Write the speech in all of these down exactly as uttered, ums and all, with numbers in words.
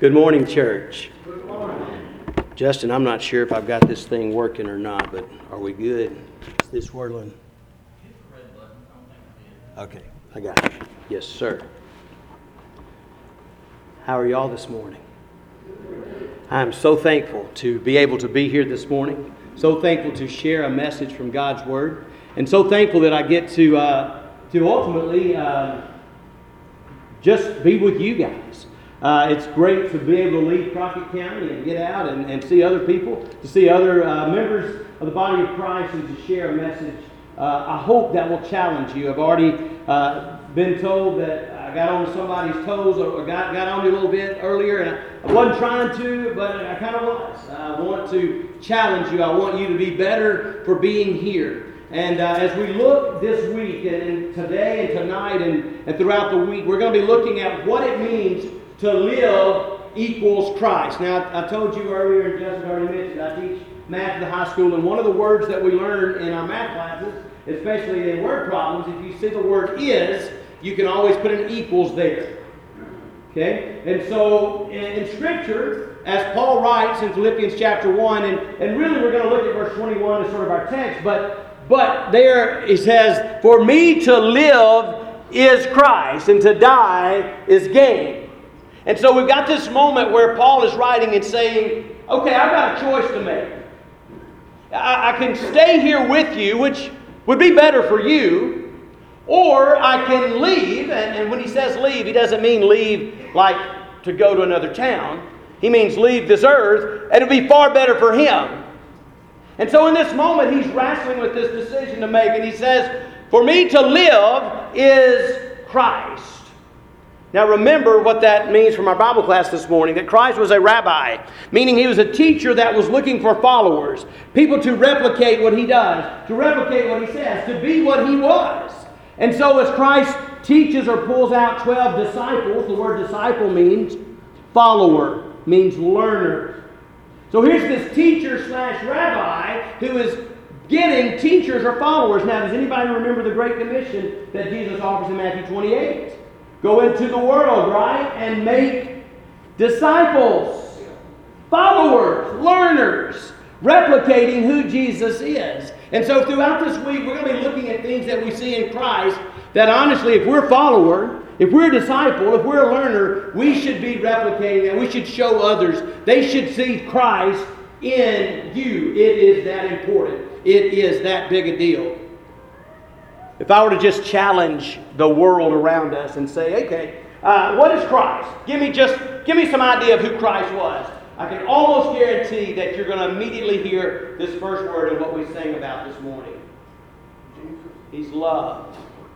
Good morning, church. Good morning. Justin, I'm not sure if I've got this thing working or not, but are we good? Is this whirling? Okay, I got it. Yes, sir. How are y'all this morning? I'm so thankful to be able to be here this morning. So thankful to share a message from God's Word. And so thankful that I get to, uh, to ultimately uh, just be with you guys. Uh, it's great to be able to leave Crockett County and get out and, and see other people, to see other uh, members of the body of Christ and to share a message. Uh, I hope that will challenge you. I've already uh, been told that I got on somebody's toes or got, got on you a little bit earlier, and I, I wasn't trying to, but I kind of was. I want to challenge you. I want you to be better for being here. And uh, as we look this week and, and today and tonight and, and throughout the week, we're going to be looking at what it means to live equals Christ. Now, I, I told you earlier, and Justin already mentioned, I teach math at the high school, and one of the words that we learn in our math classes, especially in word problems, if you see the word is, you can always put an equals there. Okay? And so, in, in Scripture, as Paul writes in Philippians chapter one, and, and really we're going to look at verse twenty-one as sort of our text, but, but there he says, "For me to live is Christ, and to die is gain." And so we've got this moment where Paul is writing and saying, okay, I've got a choice to make. I, I can stay here with you, which would be better for you, or I can leave. And, and when he says leave, he doesn't mean leave like to go to another town. He means leave this earth, and it would be far better for him. And so in this moment, he's wrestling with this decision to make, and he says, for me to live is Christ. Now remember what that means from our Bible class this morning, that Christ was a rabbi, meaning he was a teacher that was looking for followers, people to replicate what he does, to replicate what he says, to be what he was. And so as Christ teaches or pulls out twelve disciples, the word disciple means follower, means learner. So here's this teacher slash rabbi who is getting teachers or followers. Now does anybody remember the Great Commission that Jesus offers in Matthew twenty-eight? Go into the world, right? And make disciples, followers, learners, replicating who Jesus is. And so throughout this week, we're going to be looking at things that we see in Christ that honestly, if we're a follower, if we're a disciple, if we're a learner, we should be replicating and we should show others. They should see Christ in you. It is that important. It is that big a deal. If I were to just challenge the world around us and say, okay, uh, what is Christ? Give me just, give me some idea of who Christ was. I can almost guarantee that you're going to immediately hear this first word in what we sang about this morning. He's loved.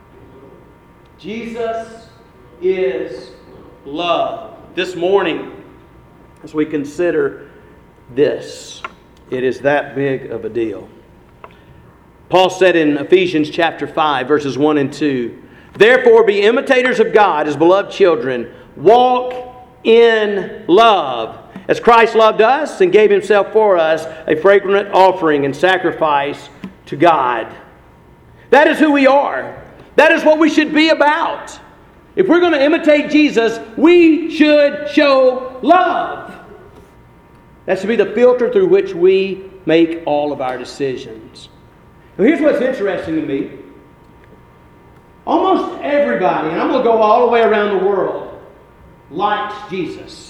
Jesus is love. This morning, as we consider this, it is that big of a deal. Paul said in Ephesians chapter five, verses one and two, therefore be imitators of God as beloved children. Walk in love, as Christ loved us and gave himself for us, a fragrant offering and sacrifice to God. That is who we are. That is what we should be about. If we're going to imitate Jesus, we should show love. That should be the filter through which we make all of our decisions. Now here's what's interesting to me. Almost everybody, and I'm going to go all the way around the world, likes Jesus.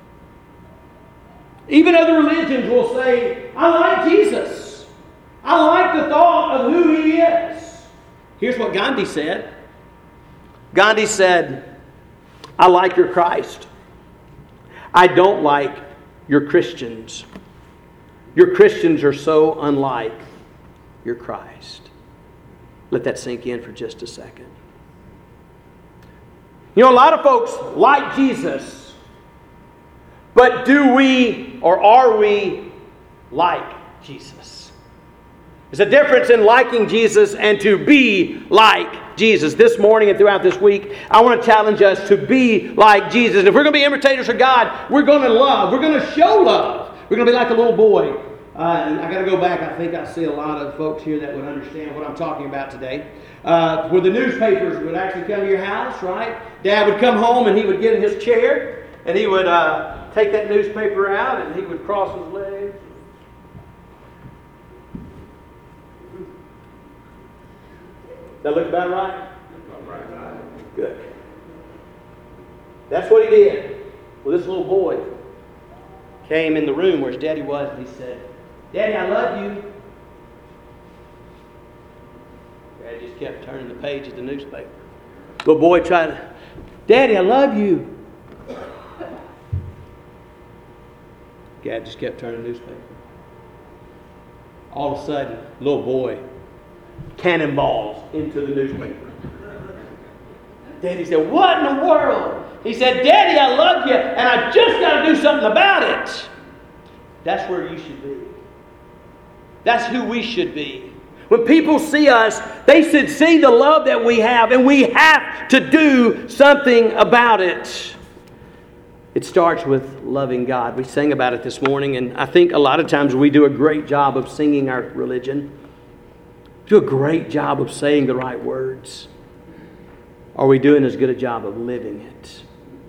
Even other religions will say, I like Jesus. I like the thought of who he is. Here's what Gandhi said. Gandhi said, I like your Christ. I don't like your Christians. Your Christians are so unlike your Christ. Let that sink in for just a second. You know, a lot of folks like Jesus, but do we or are we like Jesus? There's a difference in liking Jesus and to be like Jesus. This morning and throughout this week, I want to challenge us to be like Jesus. And if we're going to be imitators of God, we're going to love. We're going to show love. We're going to be like a little boy. Uh, and I got to go back. I think I see a lot of folks here that would understand what I'm talking about today. Uh, where the newspapers would actually come to your house, right? Dad would come home and he would get in his chair and he would uh, take that newspaper out and he would cross his legs. That look about right? Good. That's what he did. Well, this little boy came in the room where his daddy was and he said, "Daddy, I love you." Dad just kept turning the page of the newspaper. Little boy tried to, "Daddy, I love you." Dad just kept turning the newspaper. All of a sudden, little boy cannonballs into the newspaper. Daddy said, "What in the world?" He said, "Daddy, I love you, and I just got to do something about it." That's where you should be. That's who we should be. When people see us, they should see the love that we have, and we have to do something about it. It starts with loving God. We sang about it this morning, and I think a lot of times we do a great job of singing our religion. Do a great job of saying the right words. Are we doing as good a job of living it?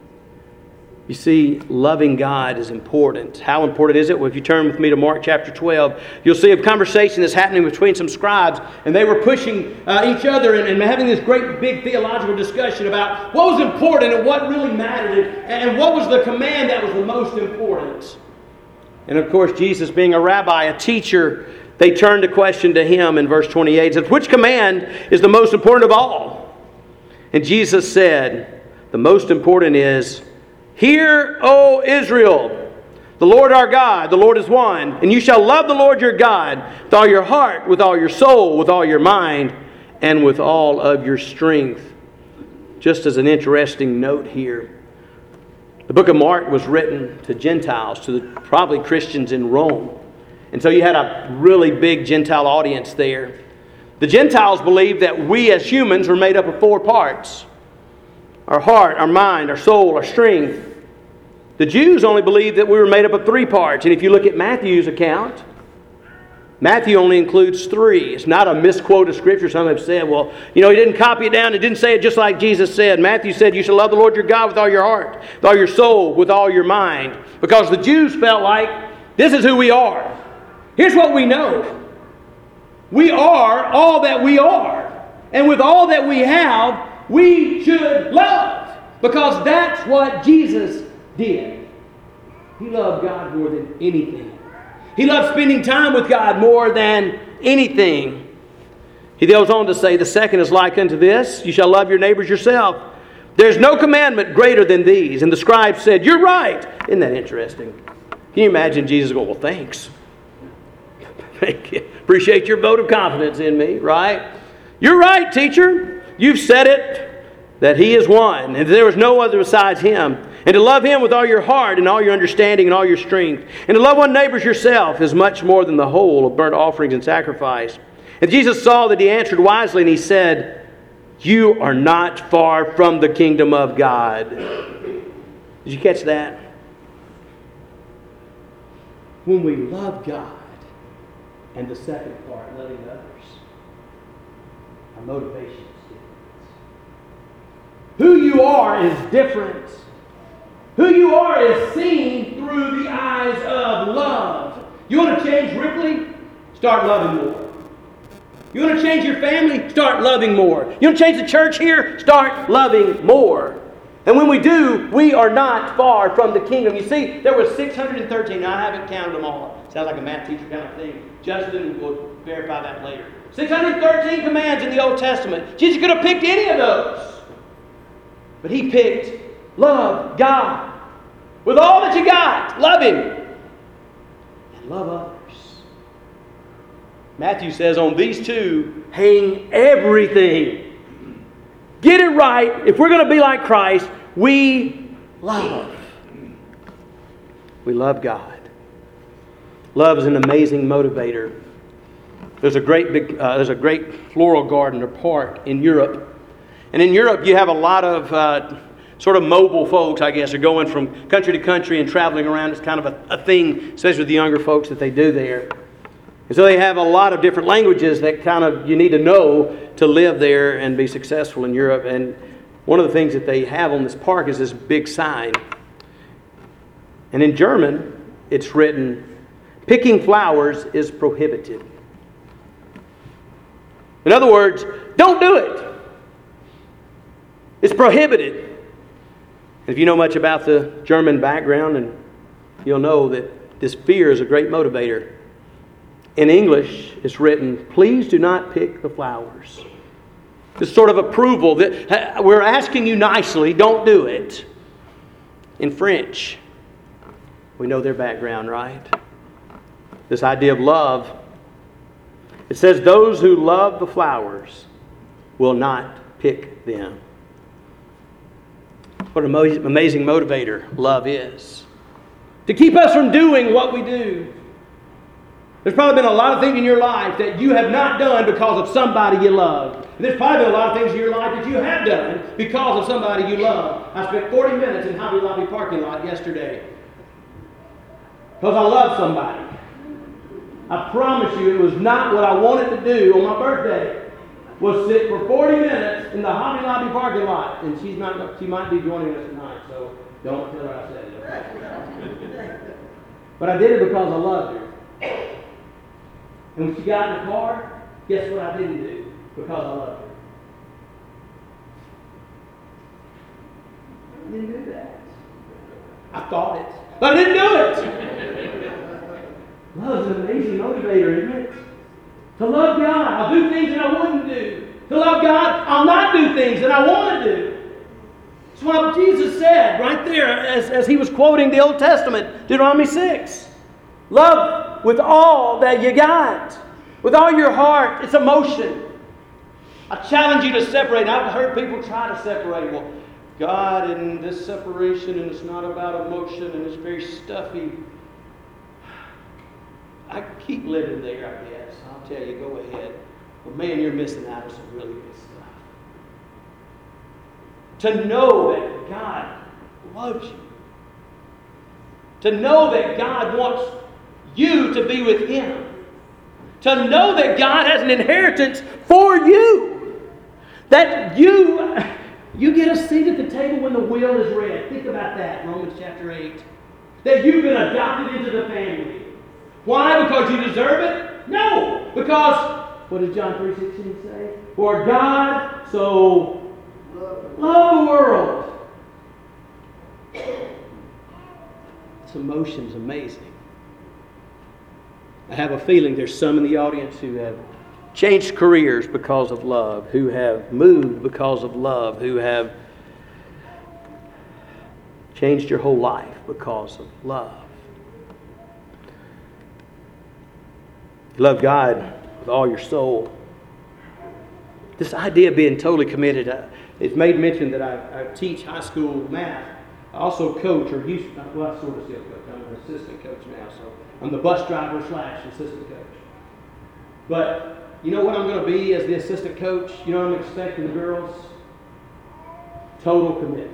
You see, loving God is important. How important is it? Well, if you turn with me to Mark chapter twelve, you'll see a conversation that's happening between some scribes, and they were pushing uh, each other and, and having this great big theological discussion about what was important and what really mattered, and, and what was the command that was the most important. And of course, Jesus being a rabbi, a teacher, they turned the question to him in verse twenty-eight. It says, "Which command is the most important of all?" And Jesus said, "The most important is, Hear, O Israel, the Lord our God, the Lord is one, and you shall love the Lord your God with all your heart, with all your soul, with all your mind, and with all of your strength." Just as an interesting note here, the book of Mark was written to Gentiles, to the, probably Christians in Rome. And so you had a really big Gentile audience there. The Gentiles believed that we as humans were made up of four parts: our heart, our mind, our soul, our strength. The Jews only believed that we were made up of three parts. And if you look at Matthew's account, Matthew only includes three. It's not a misquote of Scripture. Some have said, well, you know, he didn't copy it down. It didn't say it just like Jesus said. Matthew said, "You shall love the Lord your God with all your heart, with all your soul, with all your mind." Because the Jews felt like, this is who we are. Here's what we know. We are all that we are. And with all that we have, we should love. Because that's what Jesus did. He loved God more than anything. He loved spending time with God more than anything. He goes on to say, "The second is like unto this, you shall love your neighbors yourself. There's no commandment greater than these." And the scribe said, "You're right." Isn't that interesting? Can you imagine Jesus going, "Well, thanks. Thank you. Appreciate your vote of confidence in me," right? "You're right, teacher. You've said it, that He is one, and there is no other besides Him. And to love Him with all your heart and all your understanding and all your strength. And to love one neighbor as yourself is much more than the whole of burnt offerings and sacrifice." And Jesus saw that he answered wisely, and He said, "You are not far from the kingdom of God." Did you catch that? When we love God, and the second part, loving others, our motivation is different. Who you are is different. Who you are is seen through the eyes of love. You want to change Ripley? Start loving more. You want to change your family? Start loving more. You want to change the church here? Start loving more. And when we do, we are not far from the kingdom. You see, there were six hundred thirteen. Now, I haven't counted them all. Sounds like a math teacher kind of thing. Justin will verify that later. six hundred thirteen commands in the Old Testament. Jesus could have picked any of those. But He picked love God. With all that you got, love Him. And love others. Matthew says, on these two hang everything. Get it right. If we're going to be like Christ, we love. We love God. Love is an amazing motivator. There's a great big, uh, there's a great floral garden or park in Europe. And in Europe, you have a lot of uh, sort of mobile folks, I guess, are going from country to country and traveling around. It's kind of a, a thing, especially with the younger folks, that they do there. And so they have a lot of different languages that kind of you need to know to live there and be successful in Europe. And one of the things that they have on this park is this big sign. And in German, it's written, picking flowers is prohibited. In other words, don't do it. It's prohibited. If you know much about the German background, and you'll know that this fear is a great motivator. In English, it's written, please do not pick the flowers. This sort of approval that we're asking you nicely, don't do it. In French, we know their background, right? This idea of love. It says, those who love the flowers will not pick them. What an amazing motivator love is. To keep us from doing what we do. There's probably been a lot of things in your life that you have not done because of somebody you love. And there's probably been a lot of things in your life that you have done because of somebody you love. I spent forty minutes in Hobby Lobby parking lot yesterday because I love somebody. I promise you it was not what I wanted to do on my birthday. Was sit for forty minutes in the Hobby Lobby parking lot. And she's not, she might be joining us tonight, so don't tell her I said it. Okay? But I did it because I loved her. And when she got in the car, guess what I didn't do? Because I loved her. I didn't do that. I thought it, but I didn't do it. Love is an amazing motivator, isn't it? To love God, I'll do things that I wouldn't do. To love God, I'll not do things that I want to do. That's what Jesus said right there as, as he was quoting the Old Testament, Deuteronomy six. Love with all that you got. With all your heart. It's emotion. I challenge you to separate. I've heard people try to separate. Well, God and this separation, and it's not about emotion, and it's very stuffy. I keep living there, I guess. I'll tell you, go ahead. But man, you're missing out on some really good stuff. To know that God loves you. To know that God wants you to be with Him. To know that God has an inheritance for you. That you, you get a seat at the table when the will is read. Think about that, Romans chapter eight. That you've been adopted into the family. Why? Because you deserve it? No. Because, what does John three sixteen say? For God so loved the world. This emotion's amazing. I have a feeling there's some in the audience who have changed careers because of love, who have moved because of love, who have changed your whole life because of love. You love God with all your soul. This idea of being totally committed, uh, it's made mention that I, I teach high school math. I also coach, or used to, well, I sort of still coach. I'm an assistant coach now, so I'm the bus driver slash assistant coach. But you know what I'm going to be as the assistant coach? You know what I'm expecting the girls? Total commitment.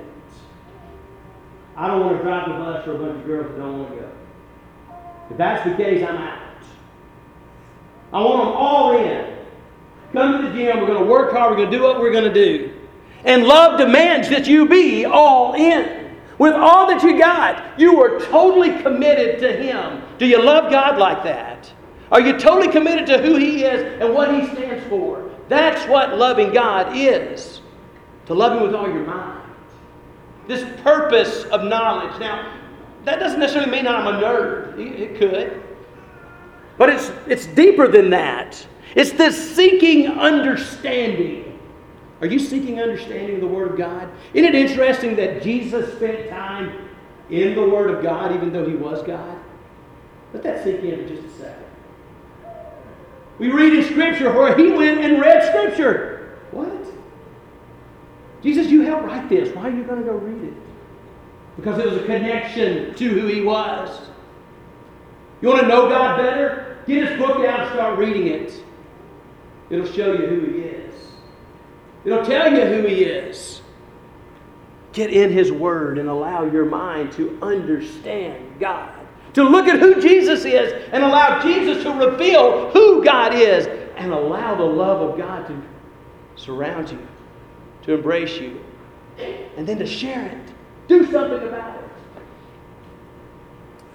I don't want to drive the bus for a bunch of girls that don't want to go. If that's the case, I'm out. I want them all in. Come to the gym, we're going to work hard, we're going to do what we're going to do. And love demands that you be all in. With all that you got, you are totally committed to Him. Do you love God like that? Are you totally committed to who He is and what He stands for? That's what loving God is. To love Him with all your mind. This purpose of knowledge. Now, that doesn't necessarily mean that I'm a nerd. It could. But it's, it's deeper than that. It's this seeking understanding. Are you seeking understanding of the Word of God? Isn't it interesting that Jesus spent time in the Word of God even though He was God? Let that sink in for just a second. We read in Scripture where He went and read Scripture. What? Jesus, you help write this. Why are you going to go read it? Because it was a connection to who He was. You want to know God better? Get His book out and start reading it. It'll show you who He is. It'll tell you who He is. Get in His Word and allow your mind to understand God. To look at who Jesus is and allow Jesus to reveal who God is. And allow the love of God to surround you. To embrace you. And then to share it. Do something about it.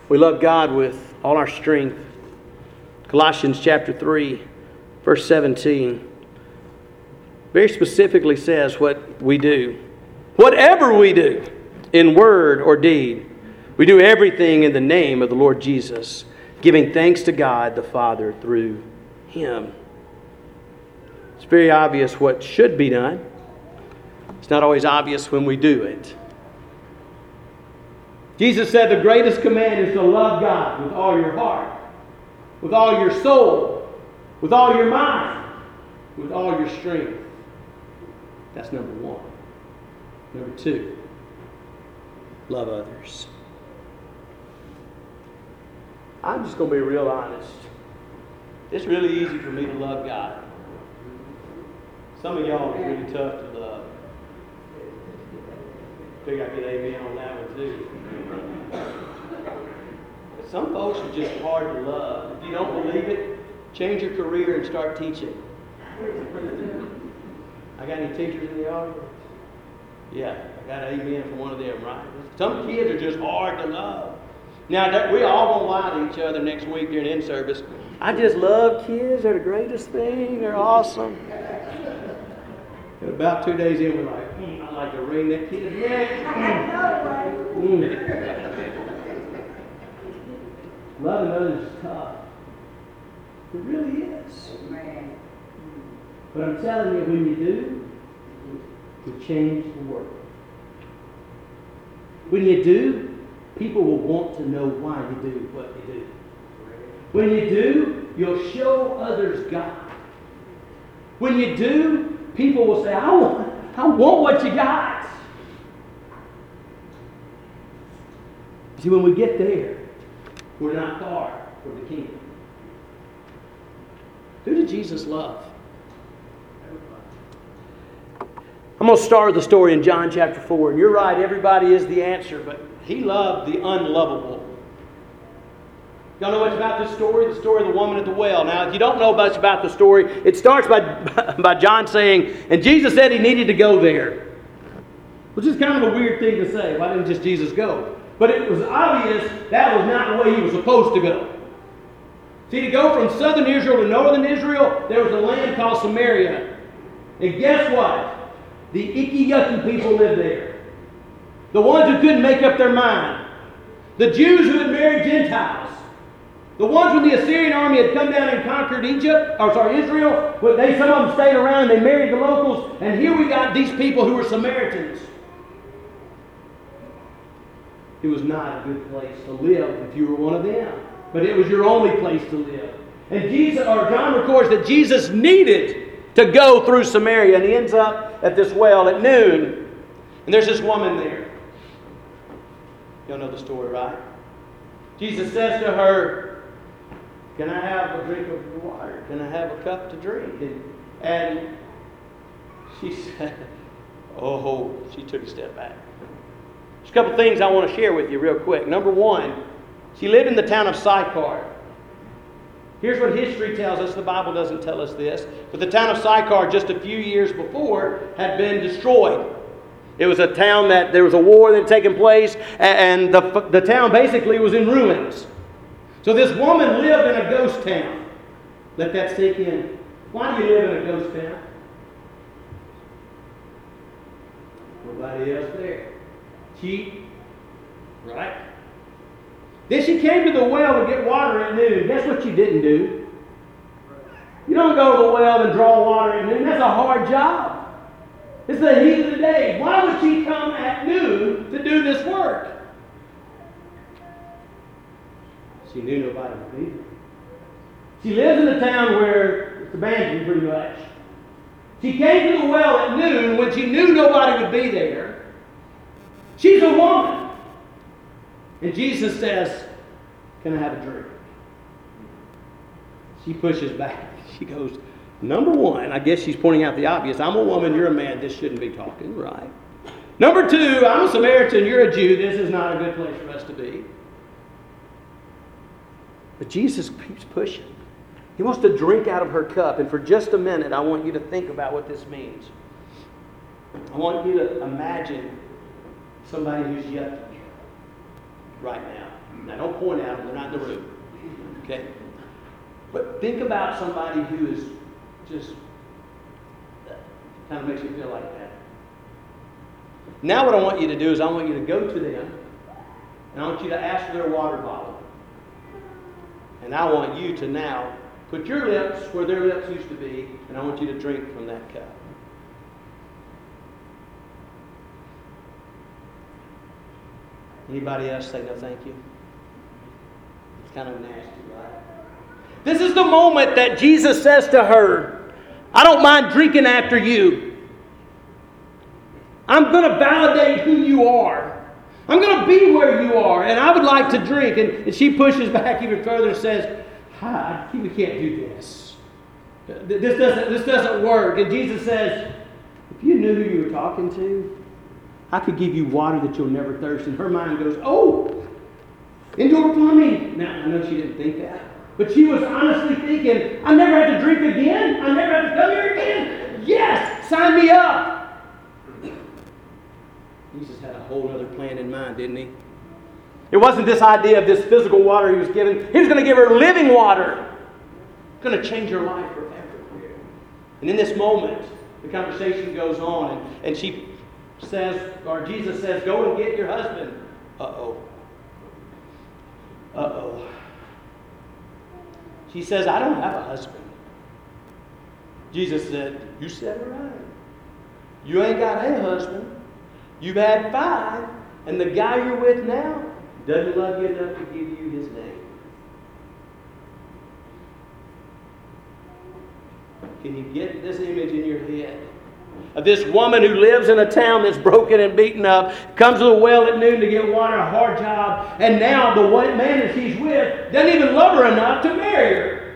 We love God with all our strength. Colossians chapter three, verse seventeen, very specifically says what we do. Whatever we do, in word or deed, we do everything in the name of the Lord Jesus, giving thanks to God the Father through Him. It's very obvious what should be done. It's not always obvious when we do it. Jesus said the greatest command is to love God with all your heart, with all your soul, with all your mind, with all your strength. That's number one. Number two, love others. I'm just going to be real honest. It's really easy for me to love God. Some of y'all are really tough to love. I think I get amen on that one too. But some folks are just hard to love. If you don't believe it, change your career and start teaching. I got any teachers in the audience? Yeah, I got an amen from one of them, right? Some kids are just hard to love. Now, that, we all gonna lie to each other next week during in service. I just love kids. They're the greatest thing. They're awesome. And about two days in, we're like, mm, I like to wring that kid's neck. Mm. Mm. Loving others is tough. It really is. But I'm telling you, when you do, you change the world. When you do, people will want to know why you do what you do. When you do, you'll show others God. When you do, people will say, I want, I want what you got. See, when we get there, we're not far from the kingdom. Who did Jesus love? I'm going to start the story in John chapter four. And you're right, everybody is the answer, but He loved the unlovable. Y'all know much about this story? The story of the woman at the well. Now, if you don't know much about the story, it starts by, by John saying, and Jesus said He needed to go there. Which is kind of a weird thing to say. Why didn't just Jesus go? But it was obvious that was not the way He was supposed to go. See, to go from southern Israel to northern Israel, there was a land called Samaria. And guess what? The icky yucky people lived there. The ones who couldn't make up their mind. The Jews who had married Gentiles. The ones when the Assyrian army had come down and conquered Egypt, or sorry, Israel, but they some of them stayed around and they married the locals. And here we got these people who were Samaritans. It was not a good place to live if you were one of them. But it was your only place to live. And Jesus, or John records that Jesus needed to go through Samaria, and he ends up at this well at noon. And there's this woman there. Y'all know the story, right? Jesus says to her, can I have a drink of your water? Can I have a cup to drink? And, and she said, oh, she took a step back. There's a couple things I want to share with you real quick. Number one, she lived in the town of Sychar. Here's what history tells us. The Bible doesn't tell us this. But the town of Sychar, just a few years before, had been destroyed. It was a town that there was a war that had taken place, and the, the town basically was in ruins. So this woman lived in a ghost town. Let that sink in. Why do you live in a ghost town? Nobody else there. Cheap. Right? Then she came to the well to get water at noon. Guess what you didn't do? You don't go to the well and draw water at noon. That's a hard job. It's the heat of the day. Why would she come at noon to do this work? She knew nobody would be there. She lives in a town where it's abandoned pretty much. She came to the well at noon when she knew nobody would be there. She's a woman. And Jesus says, can I have a drink? She pushes back. She goes, number one, I guess she's pointing out the obvious. I'm a woman, you're a man, this shouldn't be talking, right? Number two, I'm a Samaritan, you're a Jew, this is not a good place for us to be. But Jesus keeps pushing. He wants to drink out of her cup. And for just a minute, I want you to think about what this means. I want you to imagine somebody who's yucky right now. Now, don't point at them. They're not in the room. Okay? But think about somebody who is just, kind of makes you feel like that. Now what I want you to do is I want you to go to them, and I want you to ask for their water bottle. And I want you to now put your lips where their lips used to be, and I want you to drink from that cup. Anybody else say no thank you? It's kind of nasty, right? This is the moment that Jesus says to her, I don't mind drinking after you. I'm going to validate who you are. I'm going to be where you are, and I would like to drink. And, and she pushes back even further and says, Hi, we can't do this. This doesn't, this doesn't work. And Jesus says, if you knew who you were talking to, I could give you water that you'll never thirst. And her mind goes, oh, indoor plumbing. Now, I know she didn't think that. But she was honestly thinking, I never have to drink again. I never have to come here again. Yes, sign me up. Jesus had a whole other plan in mind, didn't he? It wasn't this idea of this physical water he was giving. He was going to give her living water. It's going to change her life forever. And in this moment, the conversation goes on, and, and she says, or Jesus says, go and get your husband. Uh-oh. Uh-oh. She says, I don't have a husband. Jesus said, you said it right. You ain't got a husband. You've had five, and the guy you're with now doesn't love you enough to give you his name. Can you get this image in your head? Of this woman who lives in a town that's broken and beaten up, comes to the well at noon to get water, a hard job, and now the one man that she's with doesn't even love her enough to marry her.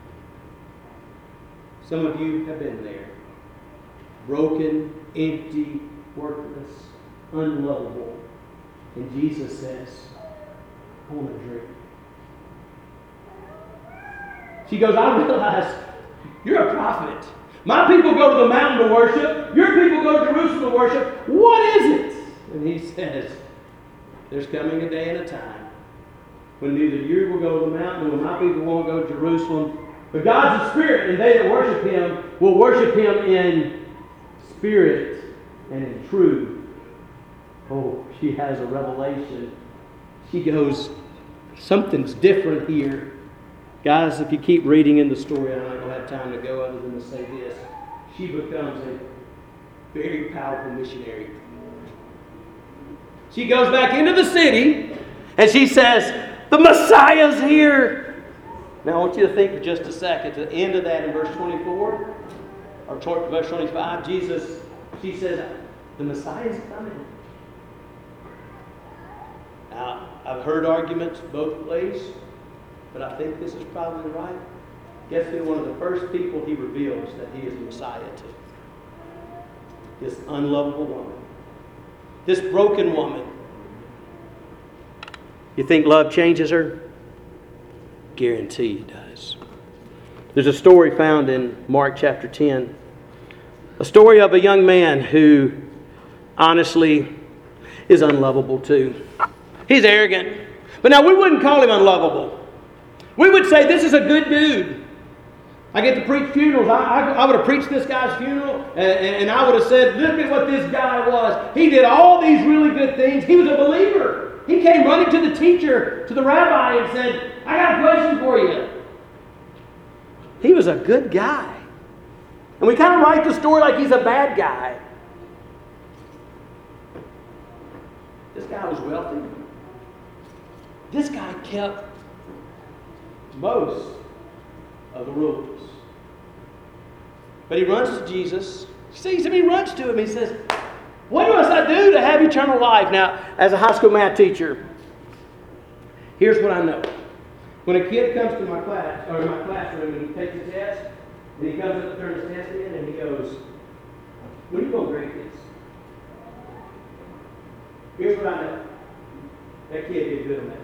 Some of you have been there. Broken, empty, worthless, unlovable. And Jesus says, I want to drink. She goes, I realize you're a prophet. My people go to the mountain to worship. Your people go to Jerusalem to worship. What is it? And he says, there's coming a day and a time when neither you will go to the mountain, nor my people won't go to Jerusalem. But God's a spirit, and they that worship him will worship him in spirit and in truth. Oh, she has a revelation. She goes, something's different here. Guys, if you keep reading in the story, I'm not going to have time to go other than to say this. She becomes a very powerful missionary. She goes back into the city and she says, the Messiah's here. Now I want you to think for just a second. At the end of that in verse twenty-four, or verse twenty-five, Jesus, she says, the Messiah's coming. Now, I've heard arguments both ways, but I think this is probably right. Guess who one of the first people he reveals that he is the Messiah to? This unlovable woman. This broken woman. You think love changes her? Guarantee it does. There's a story found in Mark chapter ten. A story of a young man who honestly is unlovable too. He's arrogant. But now we wouldn't call him unlovable. We would say this is a good dude. I get to preach funerals. I, I, I would have preached this guy's funeral, and, and I would have said, look at what this guy was. He did all these really good things. He was a believer. He came running to the teacher, to the rabbi, and said, I got a question for you. He was a good guy. And we kind of write the story like he's a bad guy. This guy was wealthy. This guy kept most of the rules. But he runs to Jesus. He sees him, he runs to him. He says, what must I do to have eternal life? Now, as a high school math teacher, here's what I know. When a kid comes to my class, or my classroom, and he takes a test, and he comes up to turn his test in, and he goes, when are you going to grade this? Here's what I know. That kid did good on that test.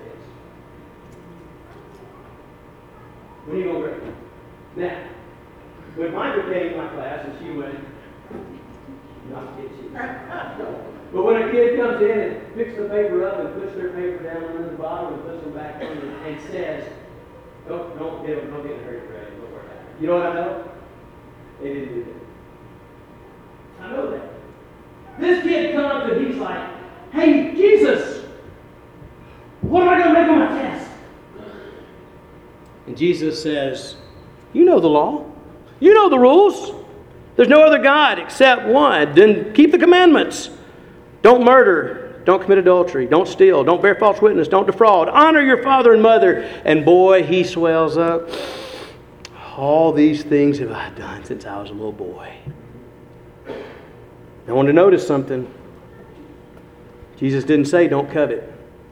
When are you going to grade it? Now, when Micah came to my class, and she went, Not kidding. But when a kid comes in and picks the paper up and puts their paper down under the bottom and puts them back on and says, don't, don't get them, don't get in a hurry, Brad. Don't worry about it. You know what I know? They didn't do that. I know that. This kid comes and he's like, hey, Jesus, what am I going to make on my test? And Jesus says, you know the law. You know the rules. There's no other God except one. Then keep the commandments. Don't murder. Don't commit adultery. Don't steal. Don't bear false witness. Don't defraud. Honor your father and mother. And boy, he swells up. All these things have I done since I was a little boy. I want to notice something. Jesus didn't say don't covet.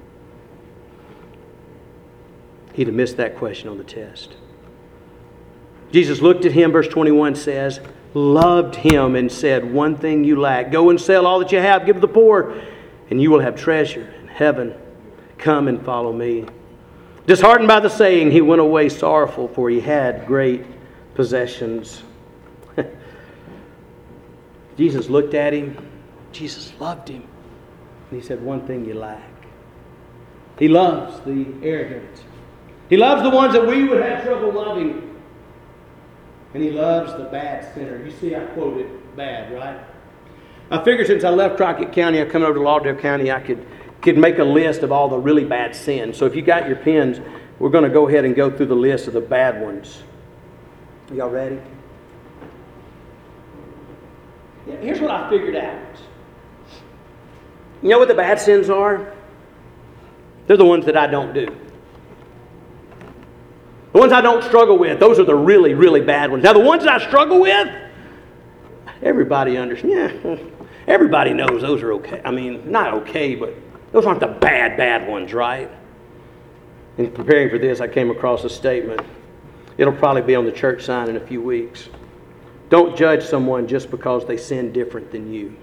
He'd have missed that question on the test. Jesus looked at him, verse twenty-one says, loved him and said, one thing you lack. Go and sell all that you have, give to the poor, and you will have treasure in heaven. Come and follow me. Disheartened by the saying, he went away sorrowful, for he had great possessions. Jesus looked at him. Jesus loved him. And he said, one thing you lack. He loves the arrogant. He loves the ones that we would have trouble loving. And he loves the bad sinner. You see, I quoted bad, right? I figured since I left Crockett County, I come over to Lauderdale County, I could, could make a list of all the really bad sins. So if you got your pens, we're going to go ahead and go through the list of the bad ones. Are y'all ready? Yeah, here's what I figured out. You know what the bad sins are? They're the ones that I don't do. The ones I don't struggle with, those are the really, really bad ones. Now, the ones that I struggle with, everybody understands. Yeah, everybody knows those are okay. I mean, not okay, but those aren't the bad, bad ones, right? In preparing for this, I came across a statement. It'll probably be on the church sign in a few weeks. Don't judge someone just because they sin different than you.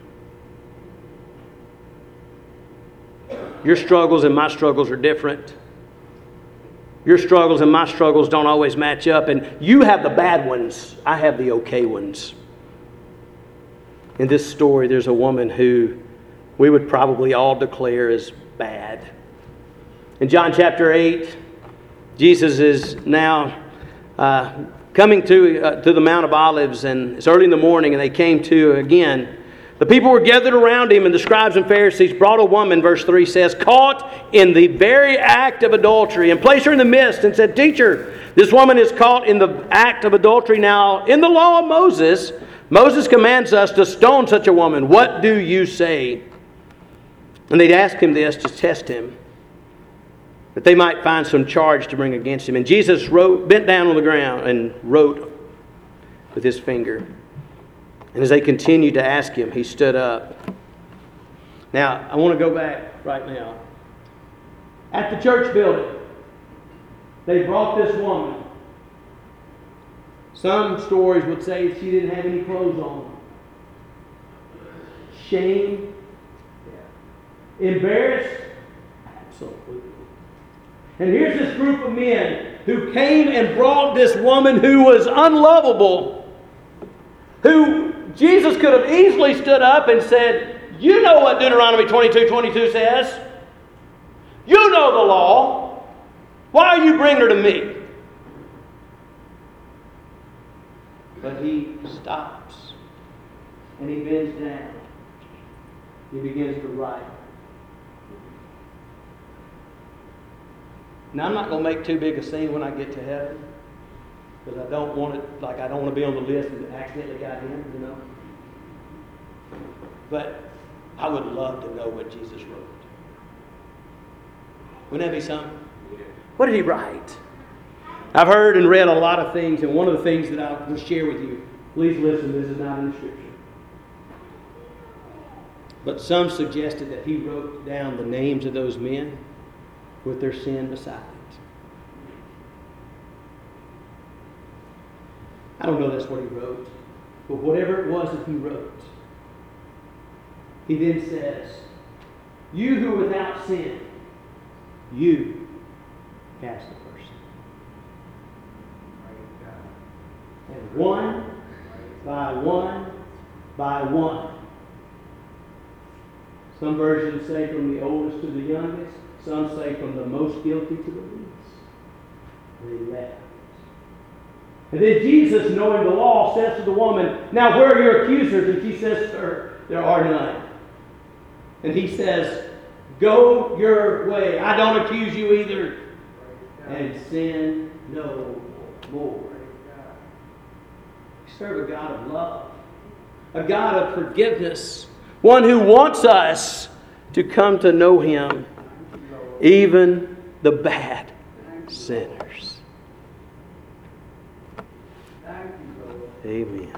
Your struggles and my struggles are different. Your struggles and my struggles don't always match up. And you have the bad ones. I have the okay ones. In this story, there's a woman who we would probably all declare as bad. In John chapter eight, Jesus is now uh, coming to, uh, to the Mount of Olives. And it's early in the morning, and they came to again. The people were gathered around him, and the scribes and Pharisees brought a woman, verse three says, caught in the very act of adultery, and placed her in the midst and said, Teacher, this woman is caught in the act of adultery. Now, in the law of Moses, Moses commands us to stone such a woman. What do you say? And they'd ask him this to test him, that they might find some charge to bring against him. And Jesus wrote, bent down on the ground and wrote with his finger. And as they continued to ask him, he stood up. Now, I want to go back right now. At the church building, they brought this woman. Some stories would say she didn't have any clothes on. Shame. Embarrassed. Absolutely. And here's this group of men who came and brought this woman who was unlovable, who Jesus could have easily stood up and said, you know what Deuteronomy twenty-two twenty-two says. You know the law. Why are you bringing her to me? But he stops and he bends down. He begins to write. Now, I'm not going to make too big a scene when I get to heaven, because I don't want it, like I don't want to be on the list and accidentally got in, you know. But I would love to know what Jesus wrote. Wouldn't that be something? What did he write? I've heard and read a lot of things, and one of the things that I will share with you, please listen, this is not in the Scripture. But some suggested that he wrote down the names of those men with their sin beside it. I don't know that's what he wrote, but whatever it was that he wrote, he then says, you who without sin, you cast the first. And one by one by one, Some versions say from the oldest to the youngest. Some say from the most guilty to the least. And they left. And then Jesus, knowing the law, says to the woman, "Now where are your accusers?" And she says to her, "There are none." And he says, "Go your way. I don't accuse you either. And sin no more." We serve a God of love. A God of forgiveness. One who wants us to come to know Him. Even the bad sinners. Amen.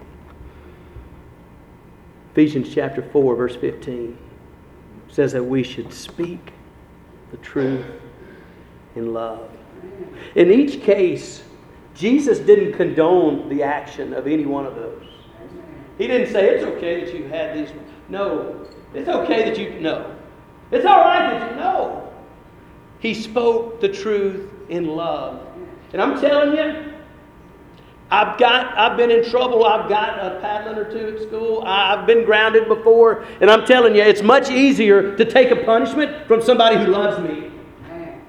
Ephesians chapter four, verse fifteen says that we should speak the truth in love. In each case, Jesus didn't condone the action of any one of those. He didn't say, "It's okay that you had these." No. It's okay that you know. It's all right that you know. He spoke the truth in love. And I'm telling you, I've got, I've been in trouble. I've got a paddling or two at school. I've been grounded before. And I'm telling you, it's much easier to take a punishment from somebody who loves me. Amen.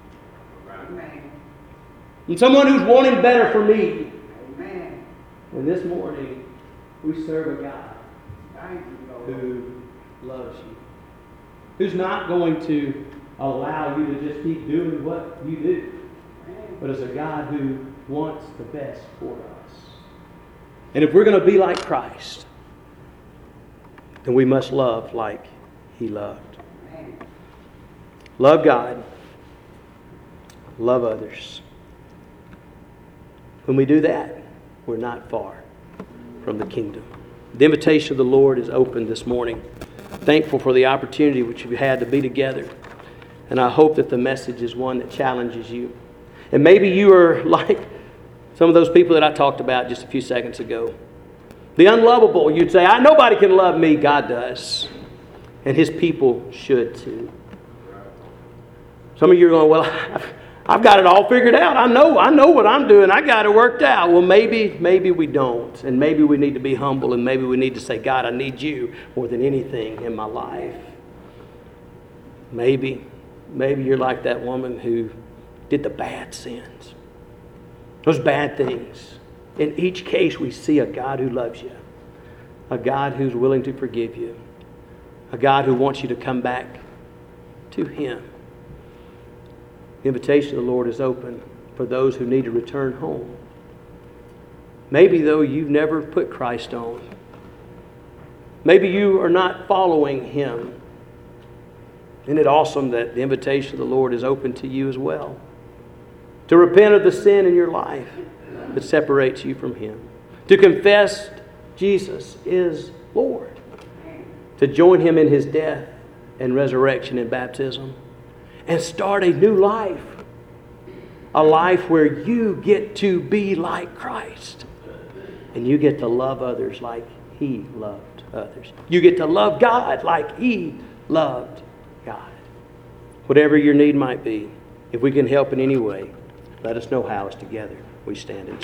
And someone who's wanting better for me. Amen. And this morning, we serve a God who loves you. Who's not going to allow you to just keep doing what you do. But is a God who wants the best for us. And if we're going to be like Christ, then we must love like He loved. Love God. Love others. When we do that, we're not far from the kingdom. The invitation of the Lord is open this morning. Thankful for the opportunity which we've had to be together. And I hope that the message is one that challenges you. And maybe you are like some of those people that I talked about just a few seconds ago. The unlovable, you'd say, "I nobody can love me." God does. And His people should too. Some of you are going, "Well, I've, I've got it all figured out. I know, I know what I'm doing. I got it worked out." Well, maybe, maybe we don't. And maybe we need to be humble. And maybe we need to say, "God, I need you more than anything in my life." Maybe, maybe you're like that woman who did the bad sins. Those bad things. In each case, we see a God who loves you. A God who's willing to forgive you. A God who wants you to come back to Him. The invitation of the Lord is open for those who need to return home. Maybe, though, you've never put Christ on. Maybe you are not following Him. Isn't it awesome that the invitation of the Lord is open to you as well? To repent of the sin in your life that separates you from Him. To confess Jesus is Lord. To join Him in His death and resurrection and baptism. And start a new life. A life where you get to be like Christ. And you get to love others like He loved others. You get to love God like He loved God. Whatever your need might be, if we can help in any way, let us know how as together we stand and